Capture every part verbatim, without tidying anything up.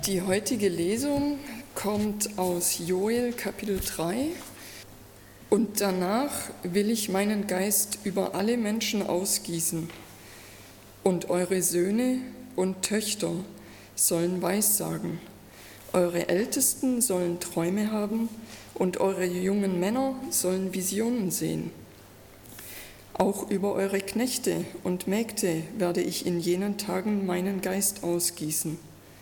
Die heutige Lesung kommt aus Joel Kapitel drei. Und danach will ich meinen Geist über alle Menschen ausgießen. Und eure Söhne und Töchter sollen Weissagen. Eure Ältesten sollen Träume haben und eure jungen Männer sollen Visionen sehen. Auch über eure Knechte und Mägde werde ich in jenen Tagen meinen Geist ausgießen.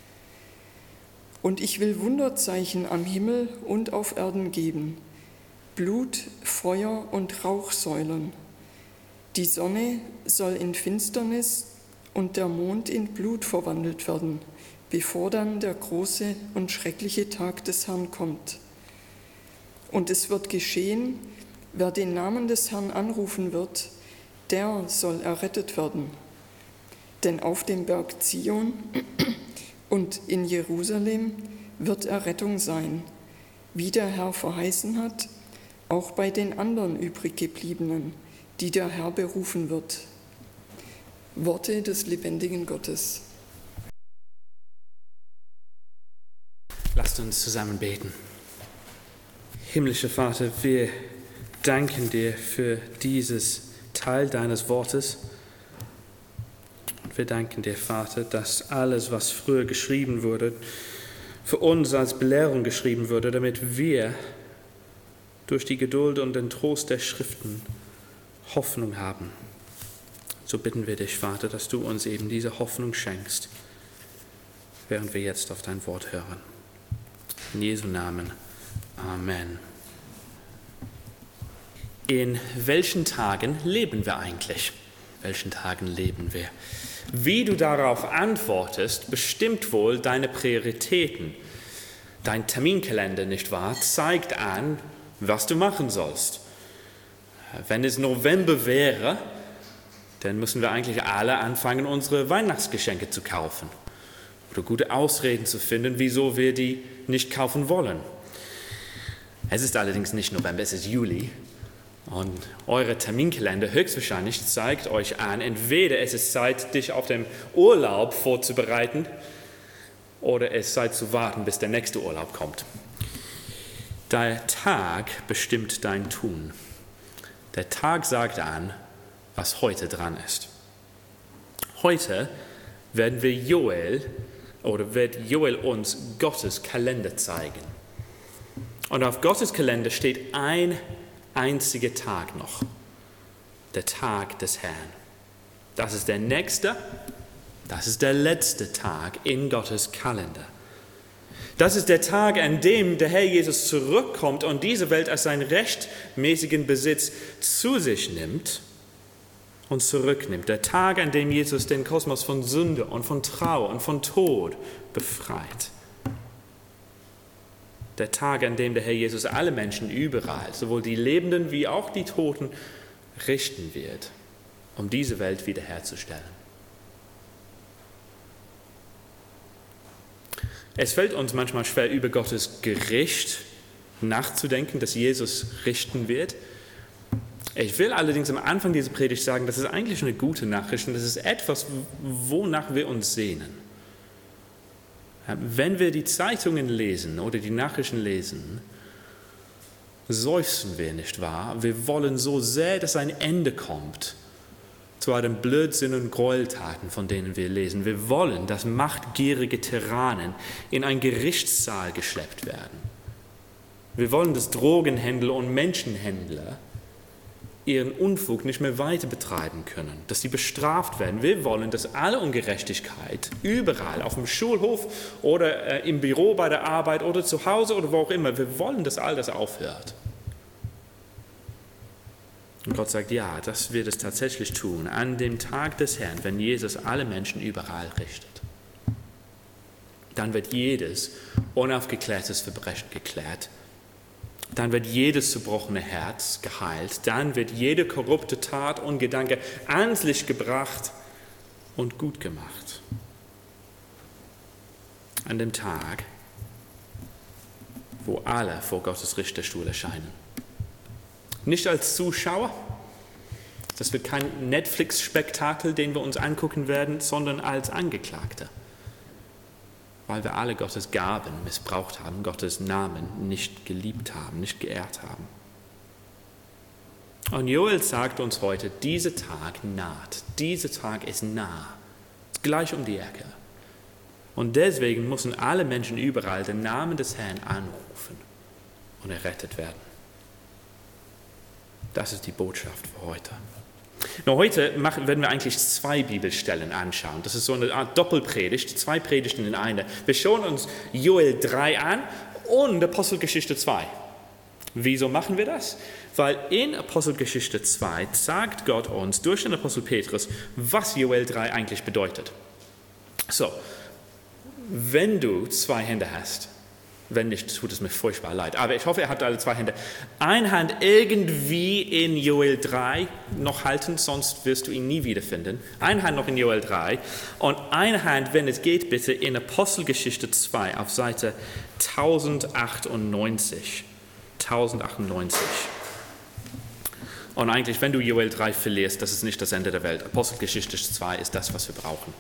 Und ich will Wunderzeichen am Himmel und auf Erden geben, Blut, Feuer und Rauchsäulen. Die Sonne soll in Finsternis und der Mond in Blut verwandelt werden, bevor dann der große und schreckliche Tag des Herrn kommt. Und es wird geschehen, wer den Namen des Herrn anrufen wird, der soll errettet werden. Denn auf dem Berg Zion und in Jerusalem wird Errettung sein, wie der Herr verheißen hat, auch bei den anderen übriggebliebenen, die der Herr berufen wird. Worte des lebendigen Gottes. Lasst uns zusammen beten. Himmlischer Vater, wir danken dir für dieses Teil deines Wortes. Wir danken dir, Vater, dass alles, was früher geschrieben wurde, für uns als Belehrung geschrieben wurde, damit wir durch die Geduld und den Trost der Schriften Hoffnung haben. So bitten wir dich, Vater, dass du uns eben diese Hoffnung schenkst, während wir jetzt auf dein Wort hören. In Jesu Namen. Amen. In welchen Tagen leben wir eigentlich? In welchen Tagen leben wir? Wie du darauf antwortest, bestimmt wohl deine Prioritäten. Dein Terminkalender, nicht wahr, zeigt an, was du machen sollst. Wenn es November wäre, dann müssen wir eigentlich alle anfangen, unsere Weihnachtsgeschenke zu kaufen oder gute Ausreden zu finden, wieso wir die nicht kaufen wollen. Es ist allerdings nicht November, es ist Juli. Und eure Terminkalender höchstwahrscheinlich zeigt euch an, entweder es ist Zeit, dich auf den Urlaub vorzubereiten, oder es ist Zeit zu warten, bis der nächste Urlaub kommt. Der Tag bestimmt dein Tun. Der Tag sagt an, was heute dran ist. Heute werden wir Joel, oder wird Joel uns Gottes Kalender zeigen. Und auf Gottes Kalender steht ein einziger Tag noch, der Tag des Herrn. Das ist der nächste, das ist der letzte Tag in Gottes Kalender. Das ist der Tag, an dem der Herr Jesus zurückkommt und diese Welt als seinen rechtmäßigen Besitz zu sich nimmt und zurücknimmt. Der Tag, an dem Jesus den Kosmos von Sünde und von Trauer und von Tod befreit. Der Tag, an dem der Herr Jesus alle Menschen überall, sowohl die Lebenden wie auch die Toten, richten wird, um diese Welt wiederherzustellen. Es fällt uns manchmal schwer, über Gottes Gericht nachzudenken, dass Jesus richten wird. Ich will allerdings am Anfang dieser Predigt sagen, das ist eigentlich eine gute Nachricht und das ist etwas, wonach wir uns sehnen. Wenn wir die Zeitungen lesen oder die Nachrichten lesen, seufzen wir, nicht wahr? Wir wollen so sehr, dass ein Ende kommt zu all den Blödsinn und Gräueltaten, von denen wir lesen. Wir wollen, dass machtgierige Tyrannen in einen Gerichtssaal geschleppt werden. Wir wollen, dass Drogenhändler und Menschenhändler ihren Unfug nicht mehr weiter betreiben können, dass sie bestraft werden. Wir wollen, dass alle Ungerechtigkeit überall, auf dem Schulhof oder äh, im Büro bei der Arbeit oder zu Hause oder wo auch immer, wir wollen, dass all das aufhört. Und Gott sagt, ja, das wird es tatsächlich tun, an dem Tag des Herrn, wenn Jesus alle Menschen überall richtet. Dann wird jedes unaufgeklärtes Verbrechen geklärt. Dann wird jedes zerbrochene Herz geheilt. Dann wird jede korrupte Tat und Gedanke ans Licht gebracht und gut gemacht. An dem Tag, wo alle vor Gottes Richterstuhl erscheinen. Nicht als Zuschauer, das wird kein Netflix-Spektakel, den wir uns angucken werden, sondern als Angeklagte. weil wir alle Gottes Gaben missbraucht haben, Gottes Namen nicht geliebt haben, nicht geehrt haben. Und Joel sagt uns heute, dieser Tag naht, dieser Tag ist nah, ist gleich um die Ecke. Und deswegen müssen alle Menschen überall den Namen des Herrn anrufen und errettet werden. Das ist die Botschaft für heute. Nur heute machen, werden wir eigentlich zwei Bibelstellen anschauen. Das ist so eine Art Doppelpredigt, zwei Predigten in eine. Wir schauen uns Joel drei an und Apostelgeschichte zwei. Wieso machen wir das? Weil in Apostelgeschichte zwei sagt Gott uns durch den Apostel Petrus, was Joel drei eigentlich bedeutet. So, wenn du zwei Hände hast, wenn nicht, tut es mir furchtbar leid. Aber ich hoffe, ihr habt alle zwei Hände. Eine Hand irgendwie in Joel drei noch halten, sonst wirst du ihn nie wiederfinden. Eine Hand noch in Joel drei und eine Hand, wenn es geht, bitte in Apostelgeschichte zwei auf Seite tausendneunundachtzig. tausendneunundachtzig. Und eigentlich, wenn du Joel drei verlierst, das ist nicht das Ende der Welt. Apostelgeschichte zwei ist das, was wir brauchen.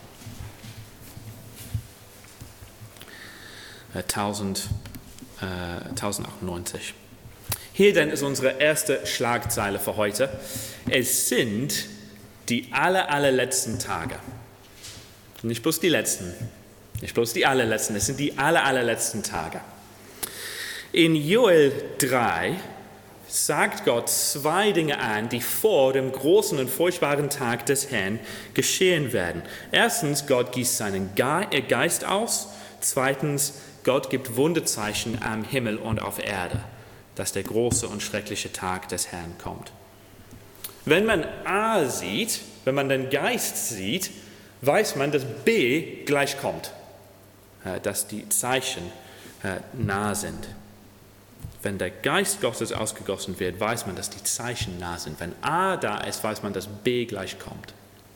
tausendneunundachtzig. Hier dann ist unsere erste Schlagzeile für heute. Es sind die aller, allerletzten Tage. Nicht bloß die letzten, nicht bloß die allerletzten, es sind die aller, allerletzten Tage. In Joel drei sagt Gott zwei Dinge an, die vor dem großen und furchtbaren Tag des Herrn geschehen werden. Erstens, Gott gießt seinen Geist aus. Zweitens, Gott gibt Wunderzeichen am Himmel und auf Erde, dass der große und schreckliche Tag des Herrn kommt. Wenn man A sieht, wenn man den Geist sieht, weiß man, dass B gleich kommt, dass die Zeichen nah sind. Wenn der Geist Gottes ausgegossen wird, weiß man, dass die Zeichen nah sind. Wenn A da ist, weiß man, dass B gleich kommt.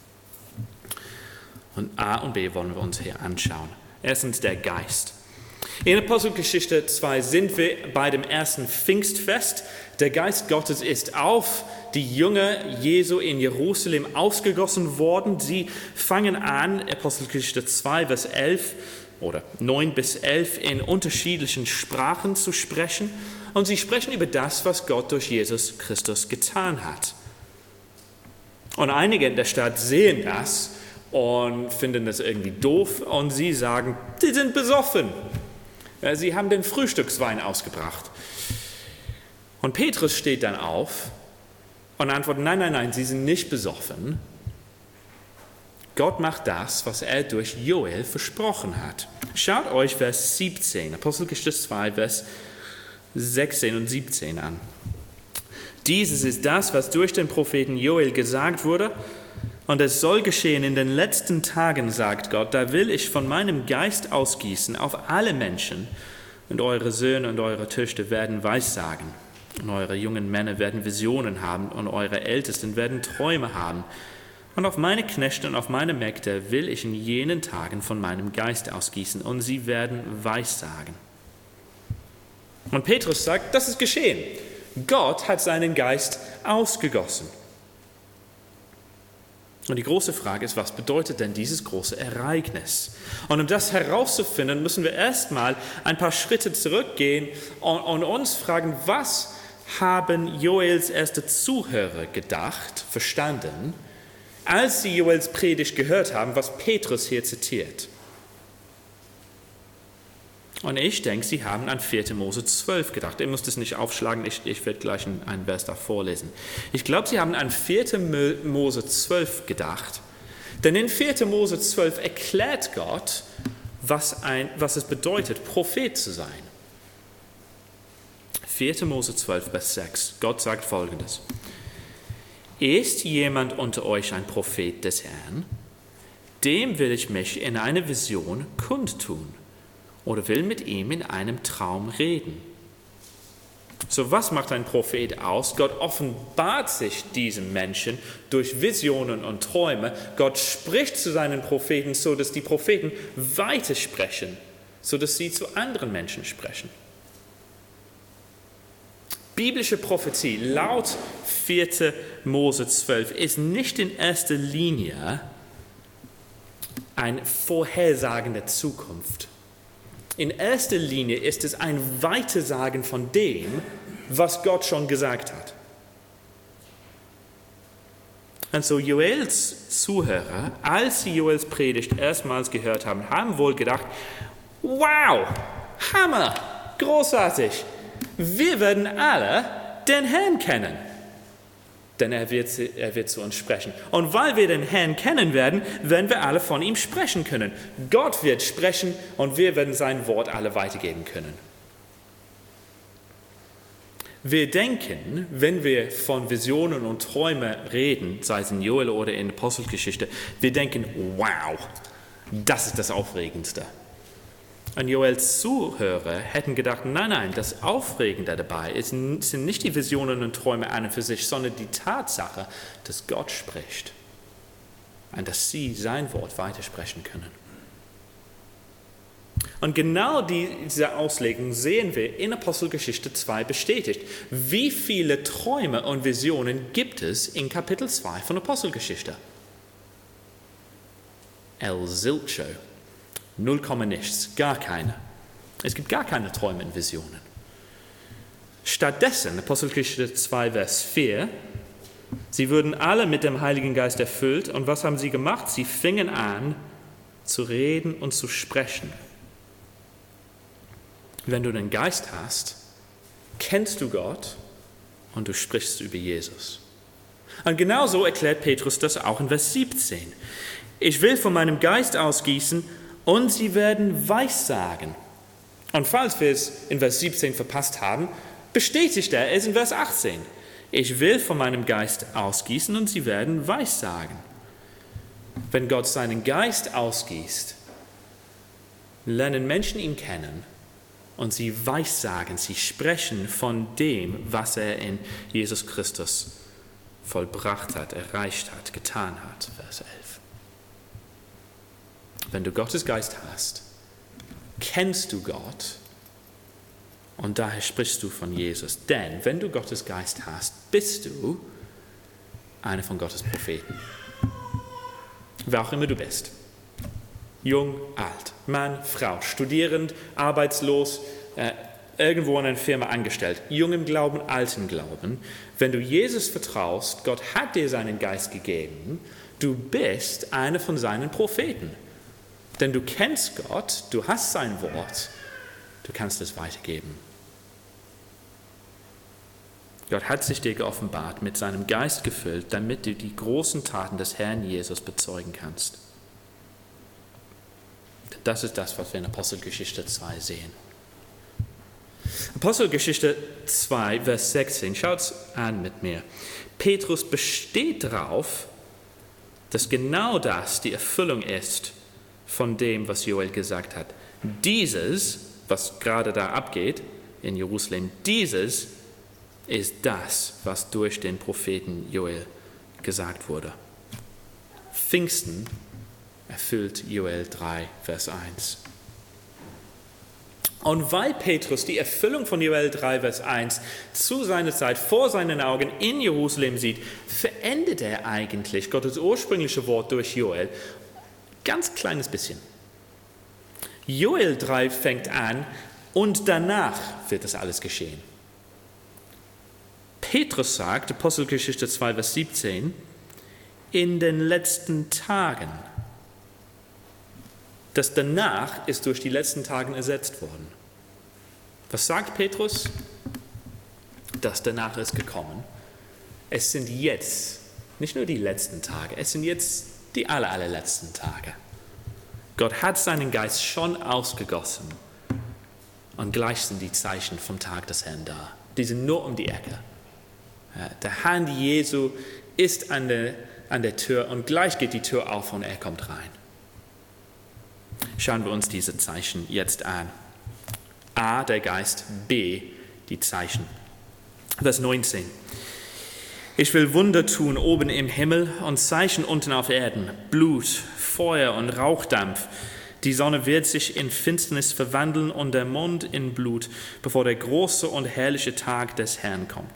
Und A und B wollen wir uns hier anschauen. Erstens der Geist. In Apostelgeschichte zwei sind wir bei dem ersten Pfingstfest. Der Geist Gottes ist auf die Jünger Jesu in Jerusalem ausgegossen worden. Sie fangen an, Apostelgeschichte zwei, Vers elf oder neun bis elf, in unterschiedlichen Sprachen zu sprechen. Und sie sprechen über das, was Gott durch Jesus Christus getan hat. Und einige in der Stadt sehen das und finden das irgendwie doof. Und sie sagen, sie sind besoffen. Sie haben den Frühstückswein ausgebracht. Und Petrus steht dann auf und antwortet, nein, nein, nein, sie sind nicht besoffen. Gott macht das, was er durch Joel versprochen hat. Schaut euch Vers siebzehn, Apostelgeschichte zwei, Vers sechzehn und siebzehn an. Dieses ist das, was durch den Propheten Joel gesagt wurde. Und es soll geschehen in den letzten Tagen, sagt Gott, da will ich von meinem Geist ausgießen auf alle Menschen. Und eure Söhne und eure Töchter werden Weissagen. Und eure jungen Männer werden Visionen haben. Und eure Ältesten werden Träume haben. Und auf meine Knechte und auf meine Mägde will ich in jenen Tagen von meinem Geist ausgießen. Und sie werden Weissagen. Und Petrus sagt, das ist geschehen. Gott hat seinen Geist ausgegossen. Und die große Frage ist, was bedeutet denn dieses große Ereignis? Und um das herauszufinden, müssen wir erstmal ein paar Schritte zurückgehen und, und uns fragen, was haben Joels erste Zuhörer gedacht, verstanden, als sie Joels Predigt gehört haben, was Petrus hier zitiert? Und ich denke, sie haben an vierte Mose zwölf gedacht. Ihr müsst es nicht aufschlagen, ich, ich werde gleich einen Vers da vorlesen. Ich glaube, sie haben an vierte Mose zwölf gedacht. Denn in vierte Mose zwölf erklärt Gott, was, ein, was es bedeutet, Prophet zu sein. vierte Mose zwölf, Vers sechs. Gott sagt Folgendes. Ist jemand unter euch ein Prophet des Herrn? Dem will ich mich in einer Vision kundtun. Oder will mit ihm in einem Traum reden. So, was macht ein Prophet aus? Gott offenbart sich diesem Menschen durch Visionen und Träume. Gott spricht zu seinen Propheten, so dass die Propheten weitersprechen, so dass sie zu anderen Menschen sprechen. Biblische Prophetie laut vierte Mose zwölf ist nicht in erster Linie ein Vorhersagen der Zukunft. In erster Linie ist es ein Weitersagen von dem, was Gott schon gesagt hat. Und so Joels Zuhörer, als sie Joels Predigt erstmals gehört haben, haben wohl gedacht, wow, Hammer, großartig, wir werden alle den Herrn kennen. Denn er wird, er wird zu uns sprechen. Und weil wir den Herrn kennen werden, werden wir alle von ihm sprechen können. Gott wird sprechen und wir werden sein Wort alle weitergeben können. Wir denken, wenn wir von Visionen und Träumen reden, sei es in Joel oder in der Apostelgeschichte, wir denken, wow, das ist das Aufregendste. Und Joels Zuhörer hätten gedacht, nein, nein, das Aufregende dabei ist, sind nicht die Visionen und Träume an und für sich, sondern die Tatsache, dass Gott spricht und dass sie sein Wort weitersprechen können. Und genau diese Auslegung sehen wir in Apostelgeschichte zwei bestätigt. Wie viele Träume und Visionen gibt es in Kapitel zwei von Apostelgeschichte? El Zilcho. Null Komma nichts, gar keine. Es gibt gar keine Träume und Visionen. Stattdessen, Apostelgeschichte zwei, Vers vier, sie wurden alle mit dem Heiligen Geist erfüllt. Und was haben sie gemacht? Sie fingen an, zu reden und zu sprechen. Wenn du den Geist hast, kennst du Gott und du sprichst über Jesus. Und genauso erklärt Petrus das auch in Vers siebzehn. Ich will von meinem Geist ausgießen und sie werden Weissagen. Und falls wir es in Vers siebzehn verpasst haben, bestätigt er es in Vers achtzehn. Ich will von meinem Geist ausgießen und sie werden Weissagen. Wenn Gott seinen Geist ausgießt, lernen Menschen ihn kennen und sie weissagen, sie sprechen von dem, was er in Jesus Christus vollbracht hat, erreicht hat, getan hat. Vers elf. Wenn du Gottes Geist hast, kennst du Gott und daher sprichst du von Jesus. Denn wenn du Gottes Geist hast, bist du einer von Gottes Propheten. Wer auch immer du bist. Jung, alt, Mann, Frau, studierend, arbeitslos, äh, irgendwo in einer Firma angestellt, jung im Glauben, alt im Glauben. Wenn du Jesus vertraust, Gott hat dir seinen Geist gegeben, du bist einer von seinen Propheten. Denn du kennst Gott, du hast sein Wort, du kannst es weitergeben. Gott hat sich dir geoffenbart, mit seinem Geist gefüllt, damit du die großen Taten des Herrn Jesus bezeugen kannst. Das ist das, was wir in Apostelgeschichte zwei sehen. Apostelgeschichte zwei, Vers sechzehn, schaut es an mit mir. Petrus besteht darauf, dass genau das die Erfüllung ist von dem, was Joel gesagt hat. Dieses, was gerade da abgeht in Jerusalem, dieses ist das, was durch den Propheten Joel gesagt wurde. Pfingsten erfüllt Joel drei, Vers eins. Und weil Petrus die Erfüllung von Joel drei, Vers eins zu seiner Zeit vor seinen Augen in Jerusalem sieht, verändert er eigentlich Gottes ursprüngliche Wort durch Joel ganz kleines bisschen. Joel drei fängt an und danach wird das alles geschehen. Petrus sagt, Apostelgeschichte zwei, Vers siebzehn, in den letzten Tagen. Das danach ist durch die letzten Tage ersetzt worden. Was sagt Petrus? Das danach ist gekommen. Es sind jetzt, nicht nur die letzten Tage, es sind jetzt die aller, allerletzten Tage. Gott hat seinen Geist schon ausgegossen und gleich sind die Zeichen vom Tag des Herrn da. Die sind nur um die Ecke. Der Hand Jesu ist an der, an der Tür und gleich geht die Tür auf und er kommt rein. Schauen wir uns diese Zeichen jetzt an. A, der Geist, B, die Zeichen. Vers neunzehn. Ich will Wunder tun oben im Himmel und Zeichen unten auf Erden, Blut, Feuer und Rauchdampf. Die Sonne wird sich in Finsternis verwandeln und der Mond in Blut, bevor der große und herrliche Tag des Herrn kommt.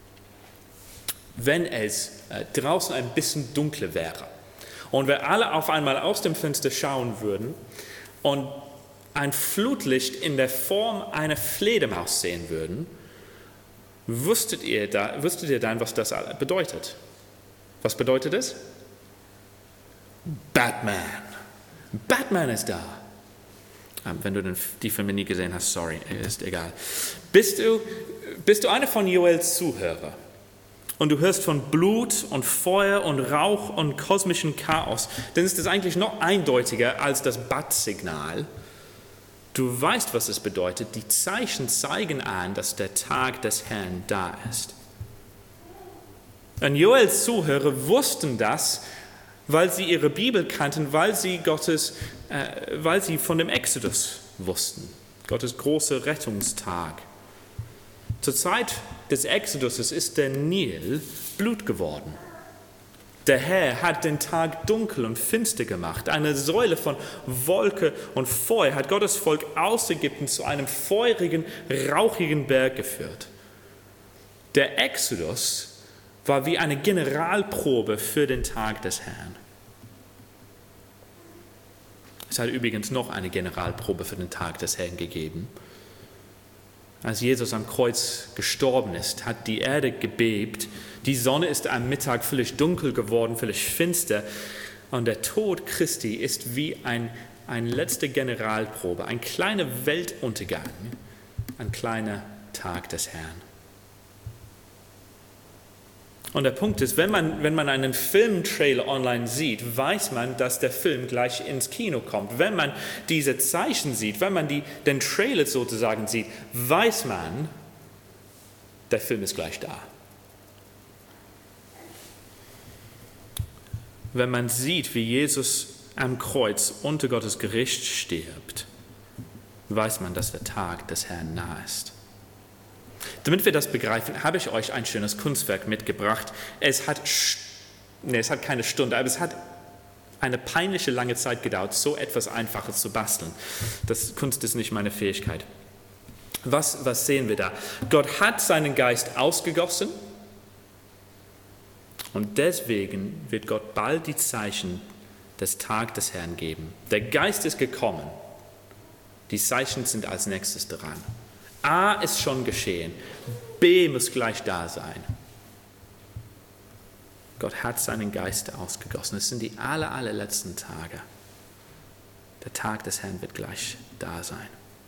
Wenn es äh, draußen ein bisschen dunkler wäre und wir alle auf einmal aus dem Fenster schauen würden und ein Flutlicht in der Form einer Fledermaus sehen würden, wusstet ihr, da, wusstet ihr dann, was das bedeutet? Was bedeutet es? Batman. Batman ist da. Wenn du den, die Filme nie gesehen hast, sorry, ist egal. Bist du, bist du einer von Joels Zuhörer und du hörst von Blut und Feuer und Rauch und kosmischem Chaos, dann ist es eigentlich noch eindeutiger als das Bat-Signal. Du weißt, was es bedeutet. Die Zeichen zeigen an, dass der Tag des Herrn da ist. Und Joels Zuhörer wussten das, weil sie ihre Bibel kannten, weil sie Gottes, äh, weil sie von dem Exodus wussten, Gottes großer Rettungstag. Zur Zeit des Exodus ist der Nil Blut geworden. Der Herr hat den Tag dunkel und finster gemacht. Eine Säule von Wolke und Feuer hat Gottes Volk aus Ägypten zu einem feurigen, rauchigen Berg geführt. Der Exodus war wie eine Generalprobe für den Tag des Herrn. Es hat übrigens noch eine Generalprobe für den Tag des Herrn gegeben. Als Jesus am Kreuz gestorben ist, hat die Erde gebebt. Die Sonne ist am Mittag völlig dunkel geworden, völlig finster. Und der Tod Christi ist wie ein, eine letzte Generalprobe, ein kleiner Weltuntergang, ein kleiner Tag des Herrn. Und der Punkt ist, wenn man, wenn man einen Filmtrailer online sieht, weiß man, dass der Film gleich ins Kino kommt. Wenn man diese Zeichen sieht, wenn man die, den Trailer sozusagen sieht, weiß man, der Film ist gleich da. Wenn man sieht, wie Jesus am Kreuz unter Gottes Gericht stirbt, weiß man, dass der Tag des Herrn nahe ist. Damit wir das begreifen, habe ich euch ein schönes Kunstwerk mitgebracht. Es hat, nee, es hat keine Stunde, aber es hat eine peinliche lange Zeit gedauert, so etwas Einfaches zu basteln. Das Kunst ist nicht meine Fähigkeit. Was, was sehen wir da? Gott hat seinen Geist ausgegossen und deswegen wird Gott bald die Zeichen des Tages des Herrn geben. Der Geist ist gekommen. Die Zeichen sind als nächstes dran. A ist schon geschehen, B muss gleich da sein. Gott hat seinen Geist ausgegossen. Es sind die aller, allerletzten Tage. Der Tag des Herrn wird gleich da sein.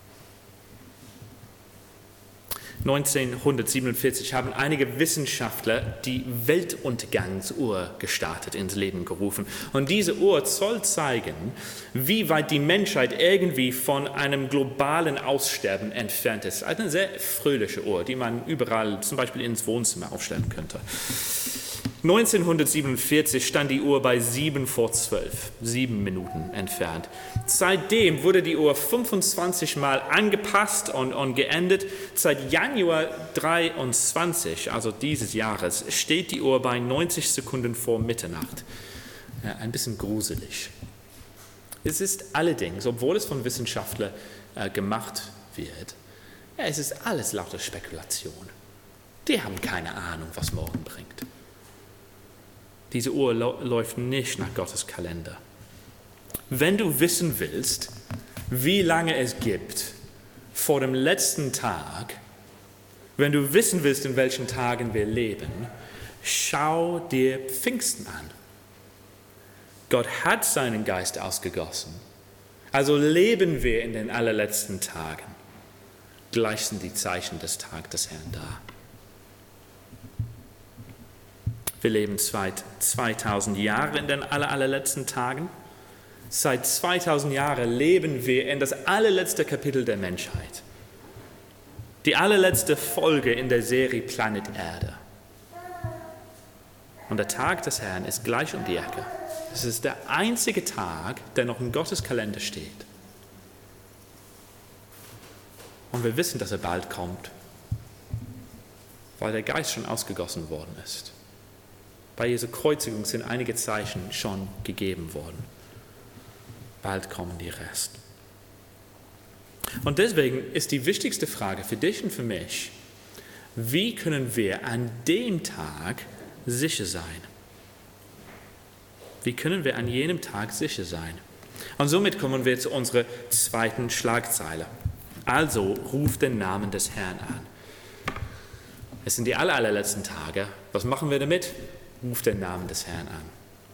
neunzehnhundertsiebenundvierzig haben einige Wissenschaftler die Weltuntergangsuhr gestartet, ins Leben gerufen. Und diese Uhr soll zeigen, wie weit die Menschheit irgendwie von einem globalen Aussterben entfernt ist. Eine sehr fröhliche Uhr, die man überall, zum Beispiel ins Wohnzimmer, aufstellen könnte. neunzehnhundertsiebenundvierzig stand die Uhr bei sieben vor zwölf, sieben Minuten entfernt. Seitdem wurde die Uhr fünfundzwanzig Mal angepasst und, und geändert. Seit Januar dreiundzwanzig, also dieses Jahres, steht die Uhr bei neunzig Sekunden vor Mitternacht. Ja, ein bisschen gruselig. Es ist allerdings, obwohl es von Wissenschaftlern äh, gemacht wird, ja, es ist alles lauter Spekulation. Die haben keine Ahnung, was morgen bringt. Diese Uhr läuft nicht nach Gottes Kalender. Wenn du wissen willst, wie lange es gibt vor dem letzten Tag, wenn du wissen willst, in welchen Tagen wir leben, schau dir Pfingsten an. Gott hat seinen Geist ausgegossen. Also leben wir in den allerletzten Tagen. Gleich sind die Zeichen des Tages des Herrn da. Wir leben seit zweitausend Jahren in den aller, allerletzten Tagen. Seit zweitausend Jahren leben wir in das allerletzte Kapitel der Menschheit. Die allerletzte Folge in der Serie Planet Erde. Und der Tag des Herrn ist gleich um die Ecke. Es ist der einzige Tag, der noch in Gottes Kalender steht. Und wir wissen, dass er bald kommt, weil der Geist schon ausgegossen worden ist. Bei Jesu Kreuzigung sind einige Zeichen schon gegeben worden. Bald kommen die Rest. Und deswegen ist die wichtigste Frage für dich und für mich, wie können wir an dem Tag sicher sein? Wie können wir an jenem Tag sicher sein? Und somit kommen wir zu unserer zweiten Schlagzeile. Also ruft den Namen des Herrn an. Es sind die aller, allerletzten Tage. Was machen wir damit? Ruft den Namen des Herrn an.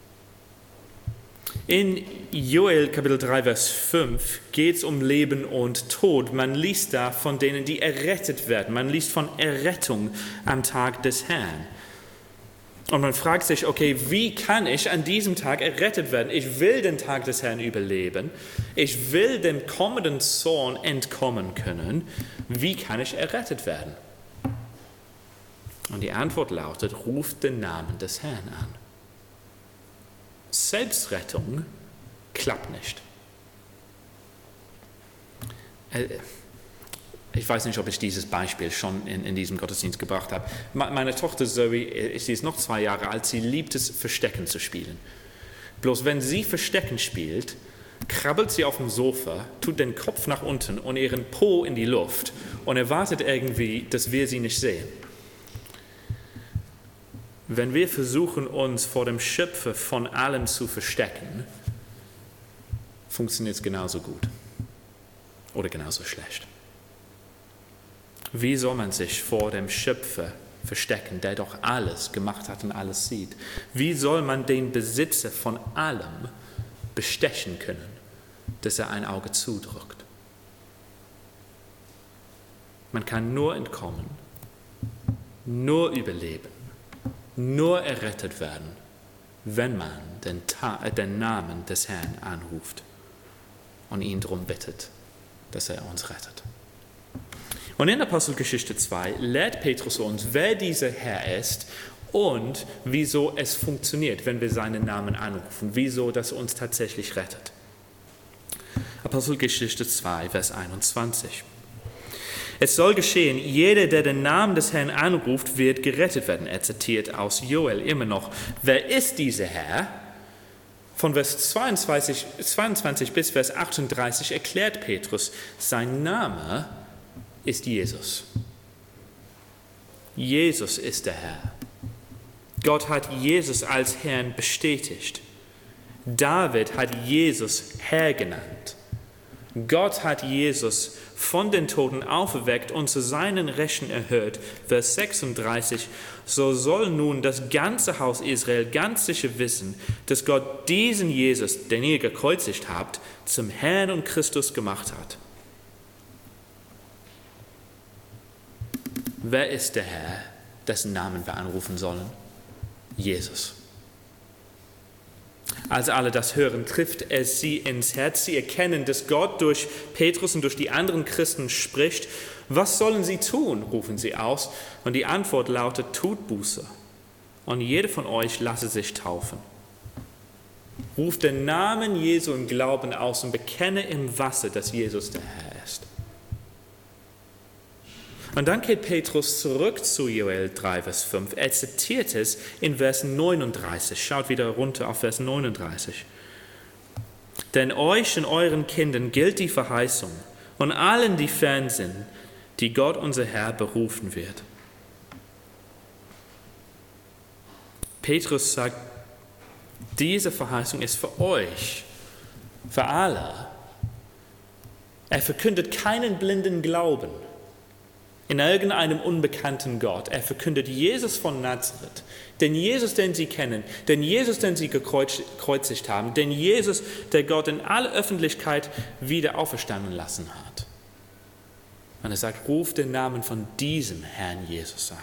In Joel Kapitel drei, Vers fünf geht es um Leben und Tod. Man liest da von denen, die errettet werden. Man liest von Errettung am Tag des Herrn. Und man fragt sich, okay, wie kann ich an diesem Tag errettet werden? Ich will den Tag des Herrn überleben. Ich will dem kommenden Zorn entkommen können. Wie kann ich errettet werden? Und die Antwort lautet, ruft den Namen des Herrn an. Selbstrettung klappt nicht. Ich weiß nicht, ob ich dieses Beispiel schon in, in diesem Gottesdienst gebracht habe. Meine Tochter Zoe, sie ist noch zwei Jahre alt, sie liebt es, Verstecken zu spielen. Bloß wenn sie Verstecken spielt, krabbelt sie auf dem Sofa, tut den Kopf nach unten und ihren Po in die Luft und erwartet irgendwie, dass wir sie nicht sehen. Wenn wir versuchen, uns vor dem Schöpfer von allem zu verstecken, funktioniert es genauso gut oder genauso schlecht. Wie soll man sich vor dem Schöpfer verstecken, der doch alles gemacht hat und alles sieht? Wie soll man den Besitzer von allem bestechen können, dass er ein Auge zudrückt? Man kann nur entkommen, nur überleben, nur errettet werden, wenn man den, Ta- äh, den Namen des Herrn anruft und ihn darum bittet, dass er uns rettet. Und in Apostelgeschichte zwei lehrt Petrus uns, wer dieser Herr ist und wieso es funktioniert, wenn wir seinen Namen anrufen, wieso das uns tatsächlich rettet. Apostelgeschichte zwei, Vers einundzwanzig. Es soll geschehen, jeder, der den Namen des Herrn anruft, wird gerettet werden. Er zitiert aus Joel immer noch. Wer ist dieser Herr? Von Vers zweiundzwanzig, zweiundzwanzig bis Vers achtunddreißig erklärt Petrus, sein Name ist Jesus. Jesus ist der Herr. Gott hat Jesus als Herrn bestätigt. David hat Jesus Herr genannt. Gott hat Jesus von den Toten auferweckt und zu seinen Rechten erhöht. Vers sechsunddreißig. So soll nun das ganze Haus Israel ganz sicher wissen, dass Gott diesen Jesus, den ihr gekreuzigt habt, zum Herrn und Christus gemacht hat. Wer ist der Herr, dessen Namen wir anrufen sollen? Jesus. Als alle das hören, trifft es sie ins Herz. Sie erkennen, dass Gott durch Petrus und durch die anderen Christen spricht. Was sollen sie tun, rufen sie aus. Und die Antwort lautet, tut Buße. Und jeder von euch lasse sich taufen. Ruft den Namen Jesu im Glauben aus und bekenne im Wasser, dass Jesus der Herr ist. Und dann geht Petrus zurück zu Joel drei, Vers fünf. Er zitiert es in Vers neununddreißig. Schaut wieder runter auf Vers neununddreißig. Denn euch und euren Kindern gilt die Verheißung und allen, die fern sind, die Gott unser Herr berufen wird. Petrus sagt, diese Verheißung ist für euch, für alle. Er verkündet keinen blinden Glauben in irgendeinem unbekannten Gott. Er verkündet Jesus von Nazareth, den Jesus, den sie kennen, den Jesus, den sie gekreuzigt haben, den Jesus, der Gott in aller Öffentlichkeit wieder auferstanden lassen hat. Und er sagt, ruft den Namen von diesem Herrn Jesus an.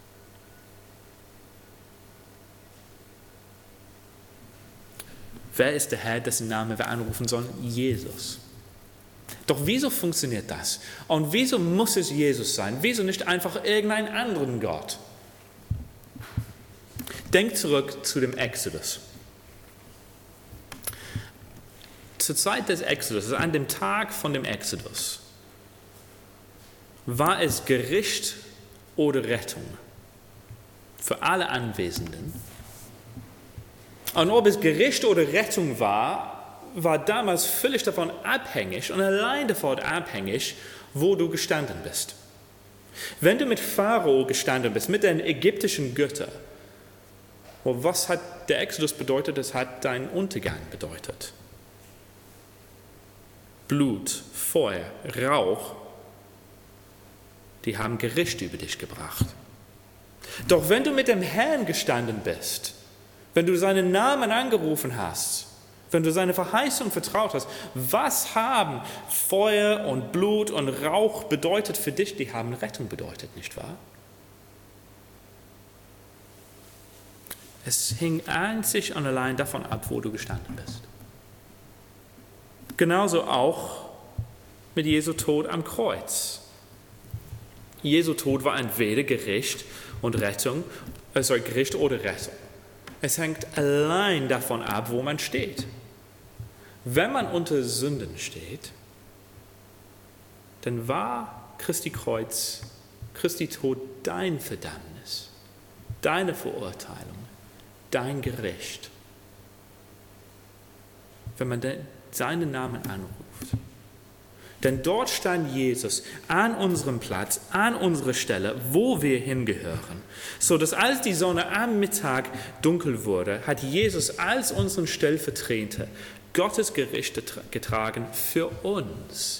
Wer ist der Herr, dessen Namen wir anrufen sollen? Jesus. Doch wieso funktioniert das? Und wieso muss es Jesus sein? Wieso nicht einfach irgendeinen anderen Gott? Denkt zurück zu dem Exodus. Zur Zeit des Exodus, an dem Tag von dem Exodus, war es Gericht oder Rettung für alle Anwesenden. Und ob es Gericht oder Rettung war, war damals völlig davon abhängig und allein davon abhängig, wo du gestanden bist. Wenn du mit Pharao gestanden bist, mit den ägyptischen Göttern, was hat der Exodus bedeutet? Das hat deinen Untergang bedeutet. Blut, Feuer, Rauch, die haben Gericht über dich gebracht. Doch wenn du mit dem Herrn gestanden bist, wenn du seinen Namen angerufen hast, wenn du seine Verheißung vertraut hast, was haben Feuer und Blut und Rauch bedeutet für dich? Die haben Rettung bedeutet, nicht wahr? Es hing einzig und allein davon ab, wo du gestanden bist. Genauso auch mit Jesu Tod am Kreuz. Jesu Tod war entweder Gericht und Rettung, also Gericht oder Rettung. Es hängt allein davon ab, wo man steht. Wenn man unter Sünden steht, dann war Christi Kreuz, Christi Tod dein Verdammnis, deine Verurteilung, dein Gericht. Wenn man seinen Namen anruft. Denn dort stand Jesus an unserem Platz, an unserer Stelle, wo wir hingehören. So dass als die Sonne am Mittag dunkel wurde, hat Jesus als unseren Stellvertreter Gottes Gerichte getragen für uns.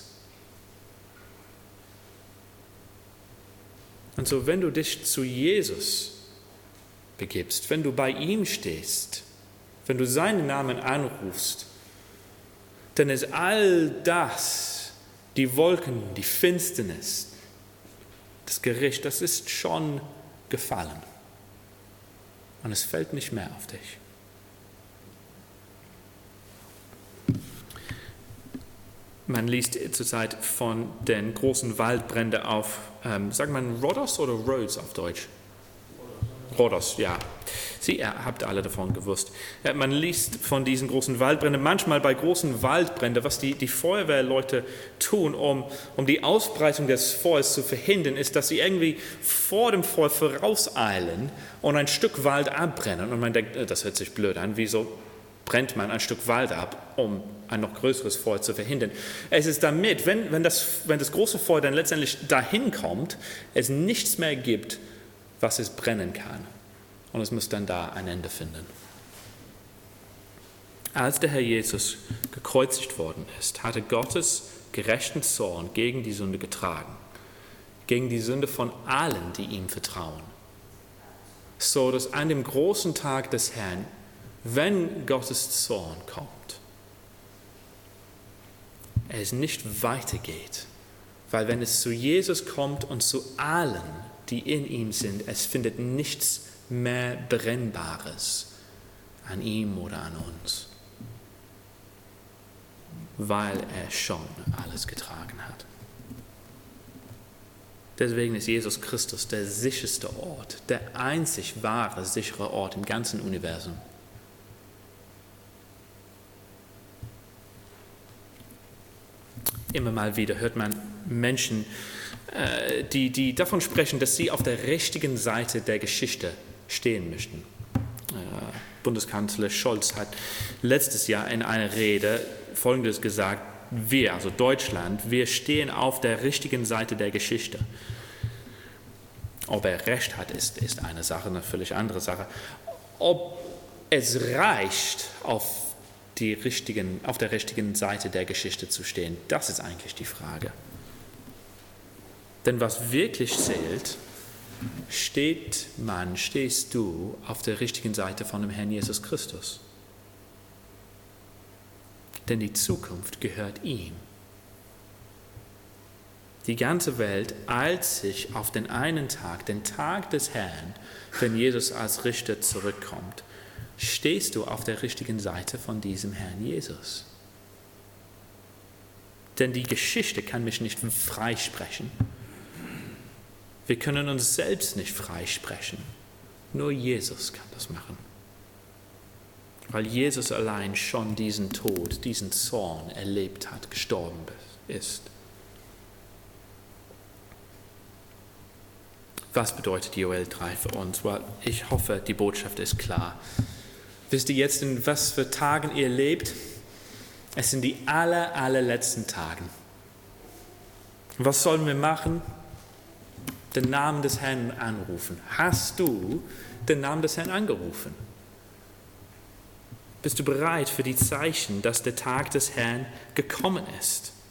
Und so, wenn du dich zu Jesus begibst, wenn du bei ihm stehst, wenn du seinen Namen anrufst, dann ist all das, die Wolken, die Finsternis, das Gericht, das ist schon gefallen. Und es fällt nicht mehr auf dich. Man liest zurzeit von den großen Waldbränden auf, ähm, sagt man Rhodos oder Rhodes auf Deutsch? Rhodos, ja. Sie, ihr habt alle davon gewusst. Ja, man liest von diesen großen Waldbränden, manchmal bei großen Waldbränden, was die, die Feuerwehrleute tun, um, um die Ausbreitung des Feuers zu verhindern, ist, dass sie irgendwie vor dem Feuer vorauseilen und ein Stück Wald abbrennen. Und man denkt, das hört sich blöd an, wieso brennt man ein Stück Wald ab, um ein noch größeres Feuer zu verhindern? Es ist damit, wenn, wenn, das, wenn das große Feuer dann letztendlich dahin kommt, es nichts mehr gibt, was es brennen kann. Und es muss dann da ein Ende finden. Als der Herr Jesus gekreuzigt worden ist, hatte Gottes gerechten Zorn gegen die Sünde getragen, gegen die Sünde von allen, die ihm vertrauen. So dass an dem großen Tag des Herrn, wenn Gottes Zorn kommt, es nicht weitergeht, weil wenn es zu Jesus kommt und zu allen, die in ihm sind, es findet nichts mehr Brennbares an ihm oder an uns, weil er schon alles getragen hat. Deswegen ist Jesus Christus der sicherste Ort, der einzig wahre, sichere Ort im ganzen Universum. Immer mal wieder hört man Menschen, die, die davon sprechen, dass sie auf der richtigen Seite der Geschichte stehen möchten. Bundeskanzler Scholz hat letztes Jahr in einer Rede Folgendes gesagt: Wir, also Deutschland, wir stehen auf der richtigen Seite der Geschichte. Ob er recht hat, ist, ist eine Sache, eine völlig andere Sache. Ob es reicht, auf, die richtigen, auf der richtigen Seite der Geschichte zu stehen, das ist eigentlich die Frage. Denn was wirklich zählt, steht man, stehst du auf der richtigen Seite von dem Herrn Jesus Christus. Denn die Zukunft gehört ihm. Die ganze Welt eilt sich auf den einen Tag, den Tag des Herrn, wenn Jesus als Richter zurückkommt. Stehst du auf der richtigen Seite von diesem Herrn Jesus? Denn die Geschichte kann mich nicht freisprechen. Wir können uns selbst nicht freisprechen. Nur Jesus kann das machen. Weil Jesus allein schon diesen Tod, diesen Zorn erlebt hat, gestorben ist. Was bedeutet Joel drei für uns? Well, ich hoffe, die Botschaft ist klar. Wisst ihr jetzt, in was für Tagen ihr lebt? Es sind die aller, allerletzten Tagen. Was sollen wir machen? Den Namen des Herrn anrufen. Hast du den Namen des Herrn angerufen? Bist du bereit für die Zeichen, dass der Tag des Herrn gekommen ist?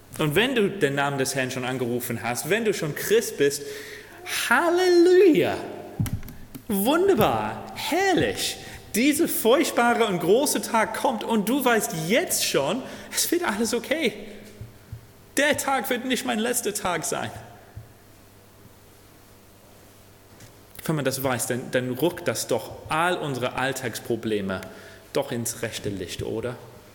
Und wenn du den Namen des Herrn schon angerufen hast, wenn du schon Christ bist, Halleluja! Wunderbar, herrlich! Dieser furchtbare und große Tag kommt und du weißt jetzt schon, es wird alles okay. Der Tag wird nicht mein letzter Tag sein. Wenn man das weiß, dann, dann rückt das doch all unsere Alltagsprobleme doch ins rechte Licht, oder?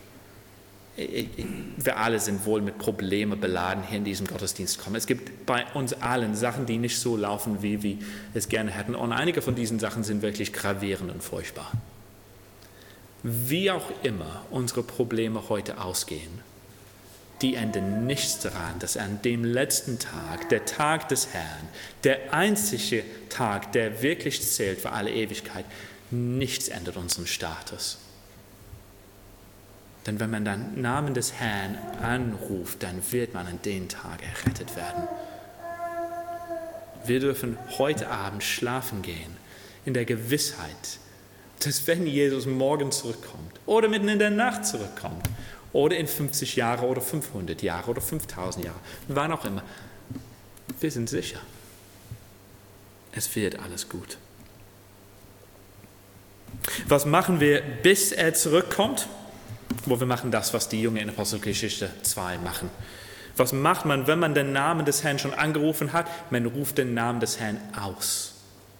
Wir alle sind wohl mit Problemen beladen hier in diesem Gottesdienst kommen. Es gibt bei uns allen Sachen, die nicht so laufen, wie wir es gerne hätten. Und einige von diesen Sachen sind wirklich gravierend und furchtbar. Wie auch immer unsere Probleme heute ausgehen, die ändern nichts daran, dass an dem letzten Tag, der Tag des Herrn, der einzige Tag, der wirklich zählt für alle Ewigkeit, nichts ändert unseren Status. Denn wenn man den Namen des Herrn anruft, dann wird man an den Tag errettet werden. Wir dürfen heute Abend schlafen gehen, in der Gewissheit, dass wenn Jesus morgen zurückkommt oder mitten in der Nacht zurückkommt oder in fünfzig Jahre oder fünfhundert Jahre oder fünftausend Jahre, wann auch immer, wir sind sicher, es wird alles gut. Was machen wir, bis er zurückkommt? Wo wir machen das, was die Jünger in Apostelgeschichte zwei machen. Was macht man, wenn man den Namen des Herrn schon angerufen hat? Man ruft den Namen des Herrn aus.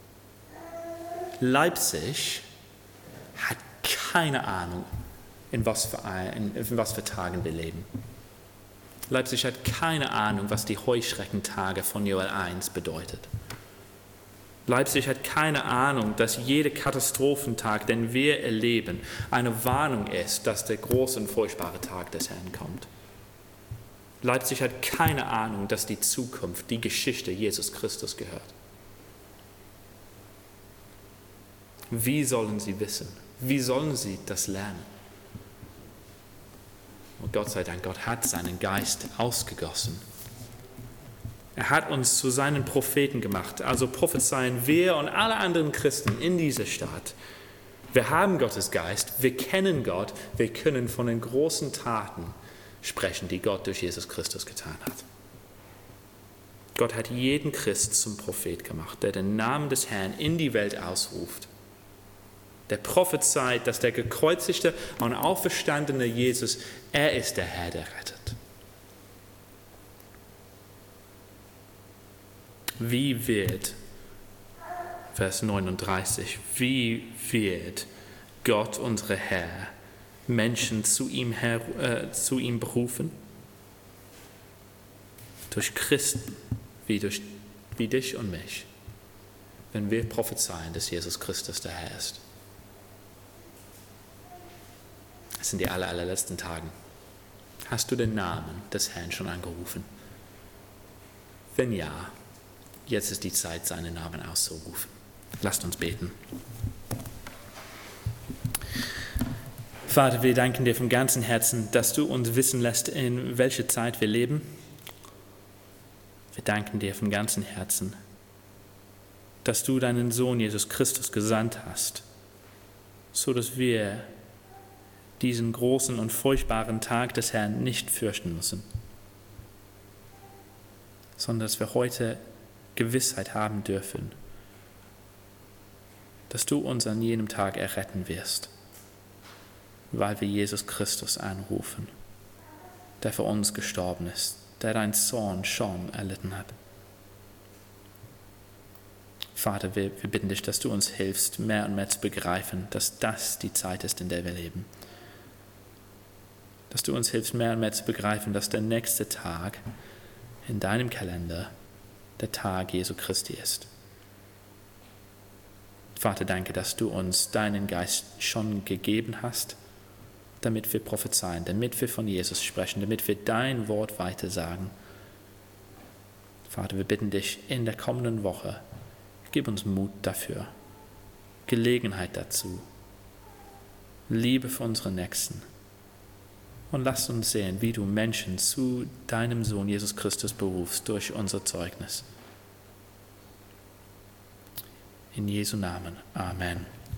Leipzig hat keine Ahnung, in was für, in, in was für Tagen wir leben. Leipzig hat keine Ahnung, was die Heuschreckentage von Joel eins bedeutet. Leipzig hat keine Ahnung, dass jeder Katastrophentag, den wir erleben, eine Warnung ist, dass der große und furchtbare Tag des Herrn kommt. Leipzig hat keine Ahnung, dass die Zukunft, die Geschichte Jesus Christus gehört. Wie sollen sie wissen? Wie sollen sie das lernen? Und Gott sei Dank, Gott hat seinen Geist ausgegossen. Er hat uns zu seinen Propheten gemacht, also prophezeien wir und alle anderen Christen in dieser Stadt. Wir haben Gottes Geist, wir kennen Gott, wir können von den großen Taten sprechen, die Gott durch Jesus Christus getan hat. Gott hat jeden Christ zum Prophet gemacht, der den Namen des Herrn in die Welt ausruft. Der prophezeit, dass der gekreuzigte und auferstandene Jesus, er ist der Herr, der rettet. Wie wird, Vers neununddreißig, wie wird Gott, unser Herr, Menschen zu ihm, her, äh, zu ihm berufen? Durch Christen, wie, durch, wie dich und mich, wenn wir prophezeien, dass Jesus Christus der Herr ist. Es sind die aller, allerletzten Tagen. Hast du den Namen des Herrn schon angerufen? Wenn ja, jetzt ist die Zeit, seinen Namen auszurufen. Lasst uns beten. Vater, wir danken dir von ganzem Herzen, dass du uns wissen lässt, in welcher Zeit wir leben. Wir danken dir von ganzem Herzen, dass du deinen Sohn Jesus Christus gesandt hast, so dass wir diesen großen und furchtbaren Tag des Herrn nicht fürchten müssen, sondern dass wir heute Gewissheit haben dürfen, dass du uns an jenem Tag erretten wirst, weil wir Jesus Christus anrufen, der für uns gestorben ist, der dein Zorn schon erlitten hat. Vater, wir, wir bitten dich, dass du uns hilfst, mehr und mehr zu begreifen, dass das die Zeit ist, in der wir leben. Dass du uns hilfst, mehr und mehr zu begreifen, dass der nächste Tag in deinem Kalender der Tag Jesu Christi ist. Vater, danke, dass du uns deinen Geist schon gegeben hast, damit wir prophezeien, damit wir von Jesus sprechen, damit wir dein Wort weitersagen. Vater, wir bitten dich in der kommenden Woche, gib uns Mut dafür, Gelegenheit dazu, Liebe für unsere Nächsten. Und lass uns sehen, wie du Menschen zu deinem Sohn Jesus Christus berufst durch unser Zeugnis. In Jesu Namen. Amen.